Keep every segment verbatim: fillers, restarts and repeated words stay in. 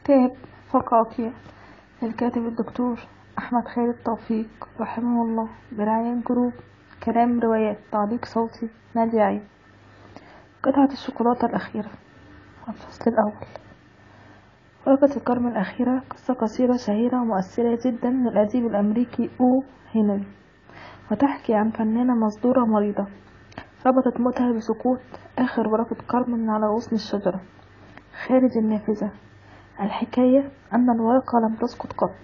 كتاب فقاقيع للكاتب الدكتور أحمد خالد توفيق رحمه الله، برعاية جروب كلام روايات، تعليق صوتي نادي عيد. قطعة الشوكولاتة الأخيرة. الفصل الأول. ورقة الكرم الأخيرة قصة قصيرة شهيرة ومؤثرة جدا للأديب الأمريكي أو هنري، وتحكي عن فنانة مصدورة مريضة ربطت موتها بسقوط آخر ورقة كرم من على غصن الشجرة خارج النافذة. الحكاية أن الورقة لم تسقط قط.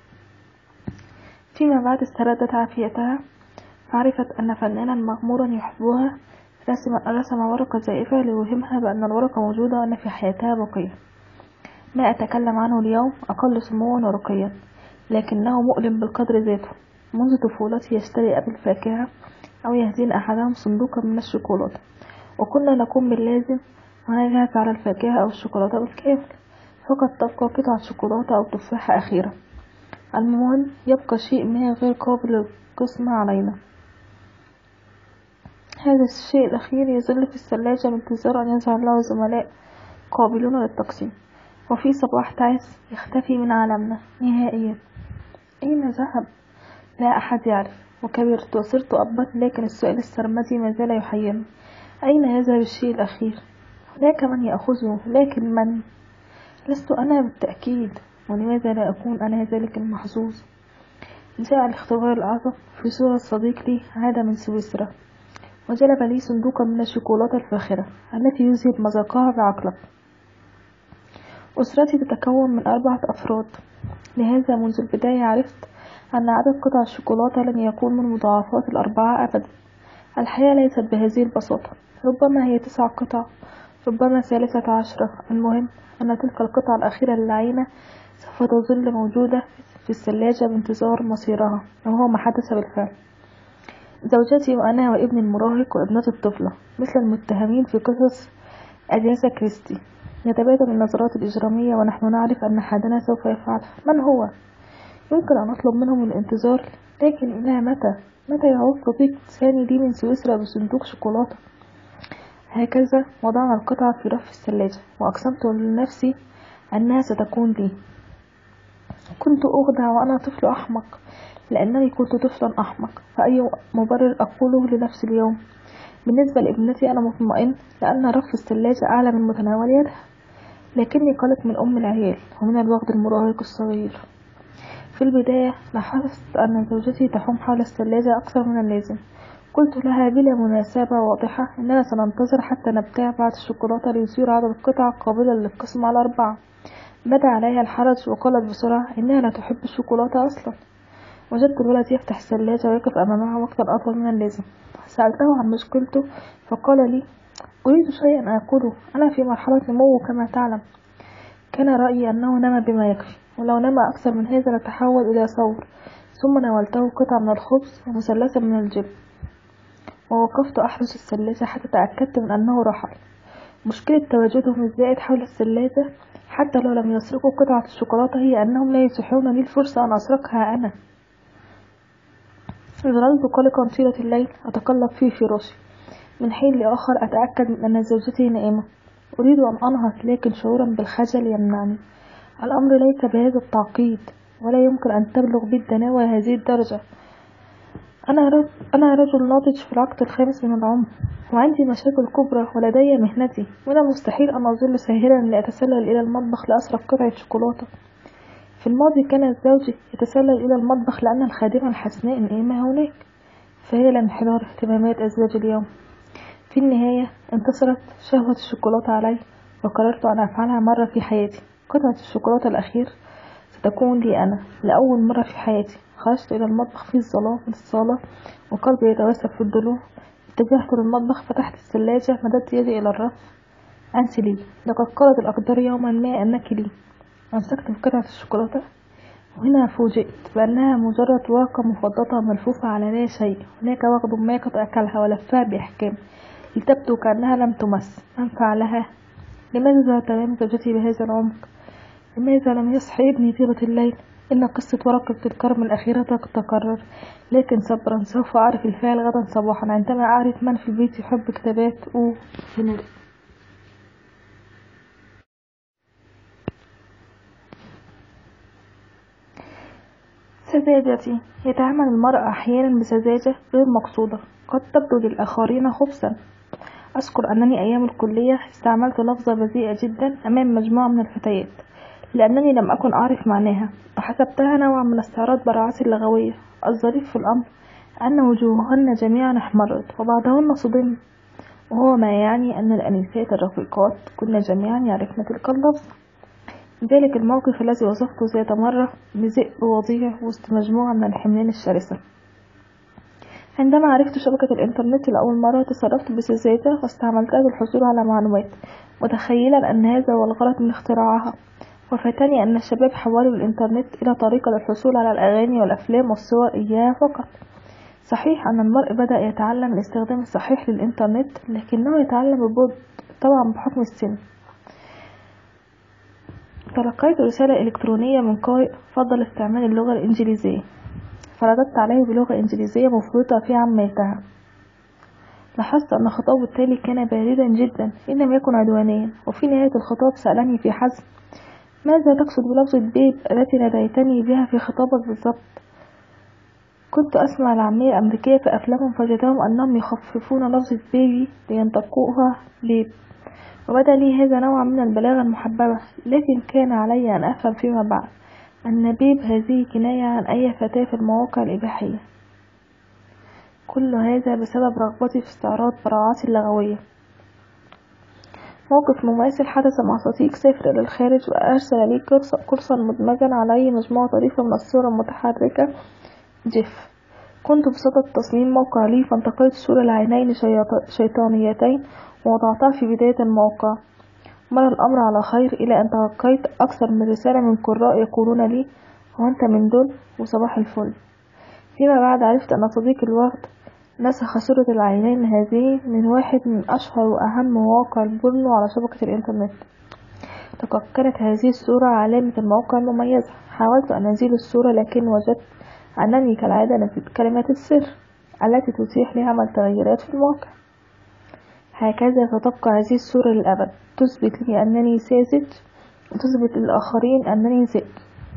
فيما بعد استردت عافيتها، فعرفت أن فنانا مغمورا يحبها رسم, رسم ورقة زائفة ليوهمها بأن الورقة موجودة وأن في حياتها بقية. ما أتكلم عنه اليوم أقل سموا ورقيا، لكنه مؤلم بالقدر ذاته. منذ طفولتي يشتري أبي الفاكهة أو يهدين أحدهم صندوقا من الشوكولاتة، وكنا نقوم باللازم ونجهز على الفاكهة أو الشوكولاتة بالكامل، فقط تبقى قطعة شوكولاتة أو تفاحة أخيرة. المهم يبقى شيء ما غير قابل للقسمة علينا. هذا الشيء الأخير يظل في الثلاجة بانتظار أن يظهر له زملاء قابلون للتقسيم، وفي صباح تعس يختفي من عالمنا نهائيا. أين ذهب؟ لا أحد يعرف. وكبرت وصرت أبا، لكن السؤال السرمدي ما زال يحيرني: أين يذهب الشيء الأخير؟ هناك من يأخذه، لكن من؟ لست أنا بالتأكيد، ولماذا لا أكون أنا ذلك المحظوظ؟ جاء الاختبار الأعظم في صورة صديق لي عاد من سويسرا، وجلب لي صندوقا من الشوكولاتة الفاخرة التي يذهب مذاقها بعقلك. أسرتي تتكون من أربعة أفراد، لهذا منذ البداية عرفت أن عدد قطع الشوكولاتة لن يكون من مضاعفات الأربعة أبدا. الحياة ليست بهذه البساطة، ربما هي تسع قطع، ربما ثالثة عشرة. المهم أن تلك القطعة الأخيرة للعينة سوف تظل موجودة في الثلاجة بانتظار مصيرها، وهو ما حدث بالفعل. زوجتي وأنا وابني المراهق وابنتي الطفلة مثل المتهمين في قصص أجاسا كريستي نتبادل النظرات الإجرامية، ونحن نعرف أن أحدنا سوف يفعلها. من هو؟ يمكن أن أطلب منهم الانتظار، لكن إلى متى؟ متى يعود صديق ثاني لي من سويسرا بصندوق شوكولاتة؟ هكذا وضعنا القطعة في رف الثلاجة، وأقسمت لنفسي أنها ستكون لي. كنت أخدع وأنا طفل أحمق، لأنني كنت طفلا أحمق، فأي مبرر أقوله لنفسي اليوم؟ بالنسبة لابنتي أنا مطمئن، لأن رف الثلاجة أعلى من متناول يدها، لكني قلق من أم العيال ومن الوغد المراهق الصغير. في البداية لاحظت أن زوجتي تحوم حول الثلاجة أكثر من اللازم. قلت لها بلا مناسبة واضحة إننا سننتظر حتى نبتاع بعض الشوكولاتة ليصير عدد القطع قابلة للقسم على أربعة. بدا عليها الحرج وقالت بسرعة إنها لا تحب الشوكولاتة أصلا. وجدت الولد يفتح الثلاجة ويقف أمامها وقتا أطول من اللازم. سألته عن مشكلته فقال لي: أريد شيئا آكله، أنا في مرحلة نمو كما تعلم. كان رأيي أنه نام بما يكفي، ولو نام أكثر من هذا لتحول إلى ثور. ثم ناولته قطعة من الخبز ومثلثا من الجبن، ووقفت أحرس الثلاجة حتى تأكدت من أنه رحل. مشكلة تواجدهم الزائد حول الثلاجة حتى لو لم يسرقوا قطعة الشوكولاتة هي أنهم لا يتيحون لي الفرصة أن أسرقها أنا. ظللت قلقا طيلة الليل أتقلب في فراشي، من حين لآخر أتأكد من أن زوجتي نائمة. أريد أن أنهض، لكن شعورا بالخجل يمنعني. الأمر ليس بهذا التعقيد، ولا يمكن أن تبلغ بي الدناوة هذه الدرجة. أنا رجل, أنا رجل ناضج في العقد الخامس من العمر، وعندي مشاكل كبرى، ولدي مهنتي. من المستحيل أن أظل ساهرا لأتسلل إلى المطبخ لأسرق قطعة شوكولاتة. في الماضي كان زوجي يتسلل إلى المطبخ لأن الخادمة الحسناء نائمة هناك، فهي لانحدار اهتمامات أزواج اليوم. في النهاية انتصرت شهوة الشوكولاتة علي، وقررت أن أفعلها مرة في حياتي. قطعة الشوكولاتة الأخير ستكون لي أنا لأول مرة في حياتي. خرجت إلى المطبخ في الظلام من الصالة وقلبي يتوسف في الضلوع. اتجهت للمطبخ، فتحت الثلاجة، مددت يدي إلى الرف. أنت لي، لقد قالت الأقدار يوما ما أنك لي. أمسكت بقطعة الشوكولاتة، وهنا فوجئت بأنها مجرد ورقة مفضطة ملفوفة على لا شيء. هناك وغد ما قد أكلها ولفها بإحكام لتبدو كأنها لم تمس. من فعلها؟ لماذا تنام زوجتي بهذا العمق؟ لماذا لم يصحي ابني طيلة الليل؟ إن قصة ورقة الكرم الأخيرة تتكرر، لكن صبرا، سوف أعرف الفعل غدا صباحا عندما أعرف من في البيت يحب كتابات أو هنري. سذاجتي. يتعامل المرء أحيانا بسذاجة غير مقصودة قد تبدو للآخرين خبثا. أذكر أنني أيام الكلية استعملت لفظة بذيئة جدا أمام مجموعة من الفتيات لأنني لم أكن أعرف معناها، وحسبتها نوعا من استعراض براعتي اللغوية. الظريف في الأمر أن وجوههن جميعا احمرت وبعضهن صدم، وهو ما يعني أن الأنسات الرفيقات كن جميعا يعرفن تلك اللفظة. ذلك الموقف الذي وصفته ذات مرة بذئب وضيع وسط مجموعة من الحملان الشرسة. عندما عرفت شبكة الإنترنت لأول مرة تصرفت بسذاجة واستعملتها للحصول على معلومات، متخيلا أن هذا هو الغرض من اختراعها. وفاتني أن الشباب حولوا الإنترنت إلى طريقة للحصول على الأغاني والأفلام والصور إياها فقط. صحيح أن المرء بدأ يتعلم الاستخدام الصحيح للإنترنت، لكنه يتعلم ببطء طبعا بحكم السن. تلقيت رسالة إلكترونية من قارئ فضل استعمال اللغة الإنجليزية، فرددت عليه بلغة إنجليزية مفرطة في عاميتها. لاحظت أن خطابه التالي كان باردا جدا إن لم يكن عدوانيا، وفي نهاية الخطاب سألني في حزم: ماذا تقصد بلفظة بيب التي ناديتني بها في خطابك بالضبط؟ كنت أسمع العامية الأمريكية في أفلامهم فوجدتهم أنهم يخففون لفظة بيبي لينطقوها بيب، وبدا لي هذا نوعا من البلاغة المحببة، لكن كان علي أن أفهم فيما بعد أن بيب هذه كناية عن أي فتاة في المواقع الإباحية. كل هذا بسبب رغبتي في استعراض براعاتي اللغوية. موقف مماثل حدث مع صديق سافر إلى الخارج وأرسل لي قرصا مدمجا عليه مجموعة طريفة من الصور المتحركة جيف. كنت بصدد تصميم موقع لي، فانتقيت صورة لعينين شيطانيتين ووضعتها في بداية الموقع. مر الأمر على خير إلى أن تلقيت أكثر من رسالة من قراء يقولون لي: هو أنت من دول؟ وصباح الفل. فيما بعد عرفت أن صديق الوقت نسخ صورة العينين هذه من واحد من أشهر وأهم مواقع البورنو على شبكة الإنترنت. لقد كانت هذه الصورة علامة الموقع المميزة. حاولت أن أزيل الصورة، لكن وجدت أنني كالعادة نسيت كلمات السر التي تتيح لي عمل تغييرات في الموقع. هكذا ستبقى هذه الصورة للأبد، تثبت لي أنني ساذج وتثبت للآخرين أنني ذئب.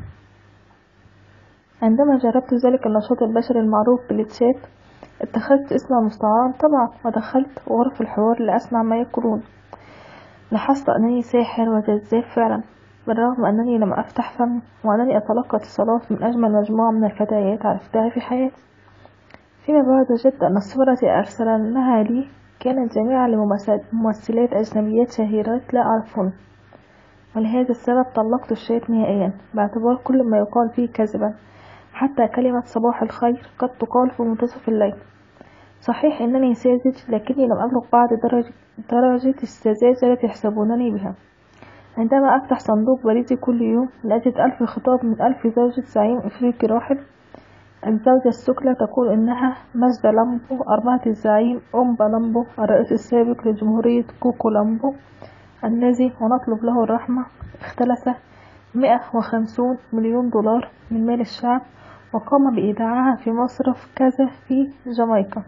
عندما جربت ذلك النشاط البشري المعروف بالتشات، اتخذت اسما مستعارا طبعا ودخلت غرف الحوار لأسمع ما يقولون. لاحظت أنني ساحر وجذاب فعلا، بالرغم أنني لم أفتح فمي، وأنني أتلقى اتصالات من أجمل مجموعة من الفتيات عرفتها في حياتي. فيما بعد وجدت أن الصورة التي أرسلناها لي كانت جميعا لممثلات أجنبيات شهيرات لا أعرفهن، ولهذا السبب طلقت الشات نهائيا باعتبار كل ما يقال فيه كذبا، حتى كلمة صباح الخير قد تقال في منتصف الليل. صحيح أنني ساذج، لكني لم أبلغ بعد درجة, درجة السذاجة التي يحسبونني بها. عندما أفتح صندوق بريدي كل يوم لأجد ألف خطاب من ألف زوجة زعيم إفريقي راحل. الزوجة السكلى تقول إنها ماجدة لامبو أرملة الزعيم أمبا لامبو الرئيس السابق لجمهورية كوكو لامبو الذي ونطلب له الرحمة اختلس مئة وخمسين مليون دولار من مال الشعب وقام بإيداعها في مصرف كذا في جامايكا.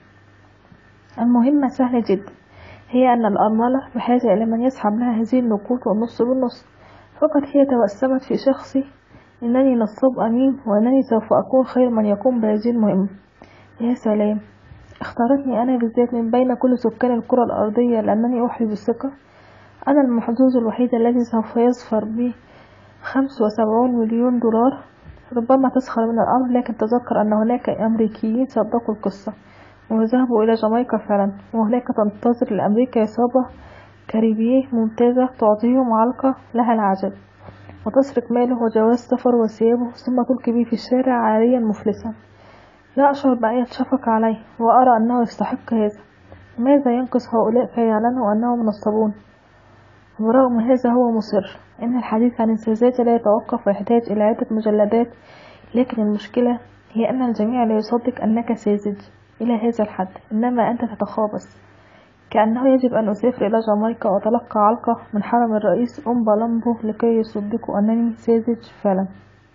المهمة سهلة جدا، هي أن الأرملة بحاجة إلى من يسحب لها هذه النقود والنص بالنص. فقط هي توسمت في شخصي إنني نصاب أمين، وأنني سوف أكون خير من يقوم بهذه المهمة. يا سلام، اختارتني أنا بالذات من بين كل سكان الكرة الأرضية لأنني أحرز بالثقة. أنا المحظوظ الوحيد الذي سوف يظفر بي خمسة وسبعين مليون دولار. ربما تسخر من الأمر، لكن تذكر أن هناك أمريكيين صدقوا القصة وذهبوا إلى جامايكا فعلا، وهناك تنتظر لأمريكا عصابة كاريبية ممتازة تعطيهم علقة لها العجب، وتسرق ماله وجواز سفر وثيابه، ثم تلقي به في الشارع عاريا مفلسا. لا أشعر بأي شفقة عليه، وأرى أنه يستحق هذا. ماذا ينقص هؤلاء فيعلنوا أنهم منصبون؟ برغم هذا هو مصر. إن الحديث عن السذاجة لا يتوقف ويحتاج إلى عدة مجلدات، لكن المشكلة هي أن الجميع لا يصدق أنك ساذج إلى هذا الحد، إنما أنت تتخابص كأنه يجب أن أسافر إلى جامايكا وأتلقى علقة من حرم الرئيس أمبا لامبو لكي يصدقوا أنني ساذج فعلا.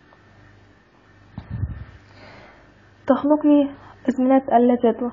تخنقني أزمنة اللا جدوى.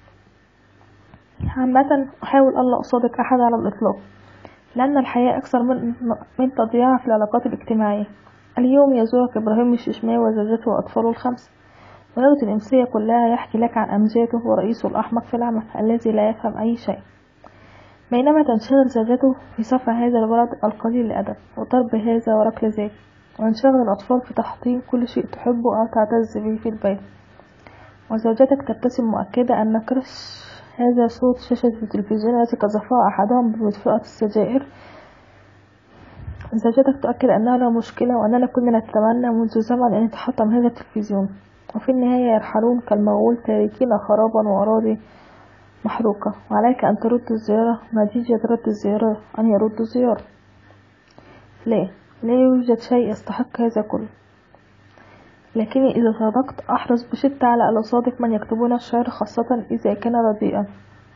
عامة أحاول ألا أصادق أحد على الإطلاق، لأن الحياة أكثر من من تضييعها في العلاقات الاجتماعية. اليوم يزورك إبراهيم الششماوي وزوجته وأطفاله الخمسة، ويغزو الإمسية كلها يحكي لك عن أمجاده ورئيسه الأحمق في العمل الذي لا يفهم أي شيء، بينما تنشغل زوجته في صفع هذا الولد القليل الأدب وضرب هذا وركل ذاك، وينشغل الأطفال في تحطيم كل شيء تحبه أو تعتز به في البيت، وزوجتك تبتسم مؤكدة أن كرش هذا صوت شاشة التلفزيون التي قذفها أحدهم بمدفئة السجائر. زوجتك تؤكد أنها لا مشكلة وأننا كنا نتمنى منذ زمن أن يتحطم هذا التلفزيون، وفي النهاية يرحلون كالمغول تاركين خرابا وأراضي محروقة، وعليك أن ترد الزيارة. نتيجة رد الزيارة أن يرد الزيارة. لا لا يوجد شيء يستحق هذا كله، لكني إذا صادقت أحرص بشدة على ألا أصادق من يكتبون الشعر، خاصة إذا كان رديئا.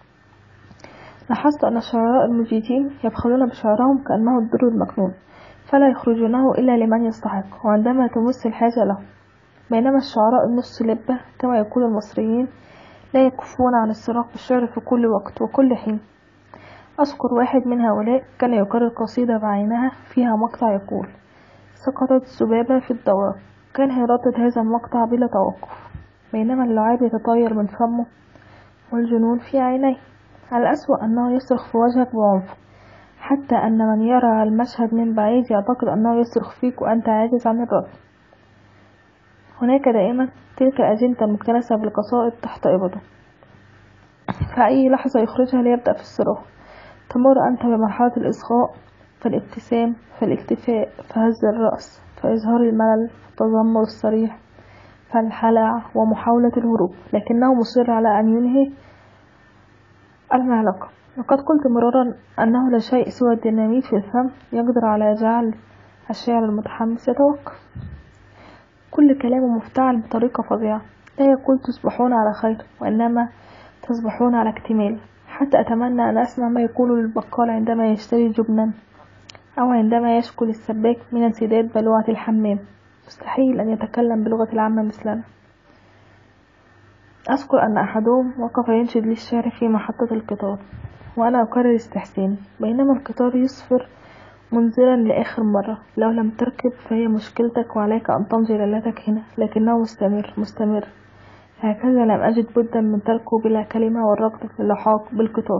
لاحظت أن الشعراء المجيدين يبخلون بشعرهم كأنه الدر المكنون، فلا يخرجونه إلا لمن يستحق وعندما تمس الحاجة له، بينما الشعراء النص لبة كما يقول المصريين لا يكفون عن الصراخ بالشعر في كل وقت وكل حين. أذكر واحد من هؤلاء كان يكرر قصيدة بعينها فيها مقطع يقول: سقطت الذبابة في الدورة، كان يردد هذا المقطع بلا توقف، بينما اللعاب يتطاير من فمه والجنون في عينيه. الأسوأ أنه يصرخ في وجهك بعنف، حتى أن من يرى المشهد من بعيد يعتقد أنه يصرخ فيك وأنت عاجز عن الرد. هناك دائما تلك الأجندة المكتنسة بالقصائد تحت إبطه، فأي لحظة يخرجها ليبدأ في الصراخ. تمر أنت بمرحلة الإصغاء، فالابتسام، فالاكتفاء، فهز الرأس، فإظهار الملل، فالتذمر الصريح، فالحلع ومحاولة الهروب، لكنه مصر على أن ينهي المعلقة. وقد قلت مرارا أنه لا شيء سوى الديناميت في الفم يقدر على جعل الشاعر المتحمس يتوقف. كل كلامه مفتعل بطريقة فظيعة، لا يقول تصبحون على خير، وإنما تصبحون على اكتمال. حتى أتمنى أن أسمع ما يقول للبقال عندما يشتري جبنا، أو عندما يشكو للسباك من انسداد بلوعة الحمام. مستحيل أن يتكلم بلغة العامة مثلنا. أذكر أن أحدهم وقف ينشد لي الشعر في محطة القطار، وأنا أكرر استحساني، بينما القطار يصفر منذرا لآخر مرة: لو لم تركب فهي مشكلتك، وعليك أن تمضي ليلتك هنا. لكنه مستمر مستمر هكذا، لم أجد بدا من تركه بلا كلمة والركض في اللحاق بالقطار.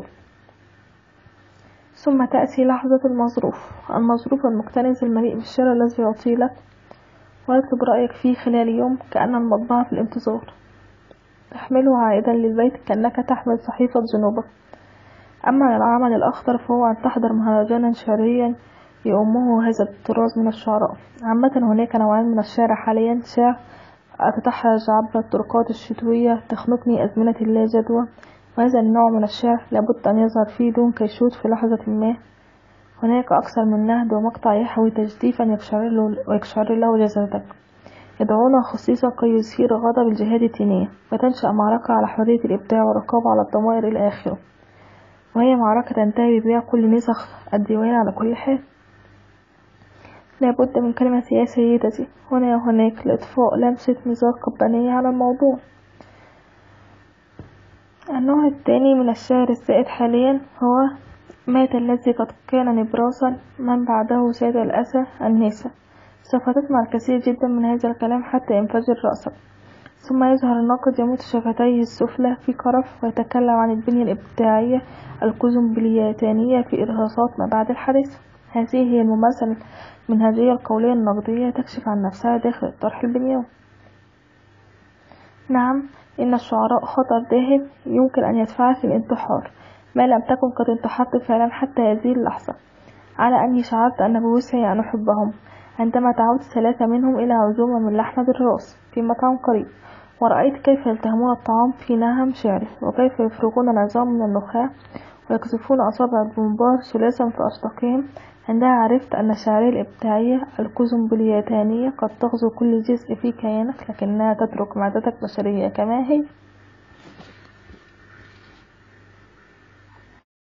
ثم تأتي لحظة المظروف المظروف المكتنز المليء بالشعر الذي يعطي لك ويطلب رأيك فيه خلال يوم، كأن المطبعة في الانتظار، تحمله عائدا للبيت كأنك تحمل صحيفة جنوبك. أما العمل الأخطر فهو أن تحضر مهرجانا شعريا يؤمه هذا الطراز من الشعراء. عامة هناك نوعان من الشعر حاليا: شعر أتتحرج عبر الطرقات الشتوية تخنقني أزمنة اللا جدوى، وهذا النوع من الشعر لابد أن يظهر فيه دون كيشوت في لحظة ما. هناك أكثر من نهد ومقطع يحوي تجديفا ويكشعر له جسدك، يدعونا خصيصا كي يثير غضب الجهاد الدينية، فتنشأ معركة على حرية الإبداع والرقابة على الضمائر إلى آخره، وهي معركة تنتهي ببيع كل نسخ الديوان على كل حال. لا بد من كلمة يا سيدتي هنا وهناك لإطفاء لمسة مزاج قبانية على الموضوع. النوع الثاني من الشعر السائد حاليا هو: مات الذي قد كان نبراسا، من بعده ساد الأسى النساء. سوف تسمع الكثير جدا من هذا الكلام حتى ينفجر رأسك، ثم يظهر الناقد يموت شفتيه السفلى في كرف ويتكلم عن البنية الإبداعية الكوزمبلياتانية في إرهاصات ما بعد الحادثة. هذه هي الممارسة المنهجية القولية النقدية تكشف عن نفسها داخل الطرح البنيوي. نعم، إن الشعراء خطر داهم يمكن أن يدفعك للانتحار، ما لم تكن قد انتحرت فعلا حتى هذه اللحظة، على أني شعرت أن بوسعي أن أحبهم عندما دعوت ثلاثة منهم إلى عزومة من لحم بالراس في مطعم قريب، ورأيت كيف يلتهمون الطعام في نهم شعري، وكيف يفرغون العظام من النخاع ويقذفون أصابع البومبار ثلاثا في أشداقهم. عندها عرفت أن الشعرية الإبداعية الكوزمبلياتانية قد تغزو كل جزء في كيانك، لكنها تترك معدتك بشرية كما هي.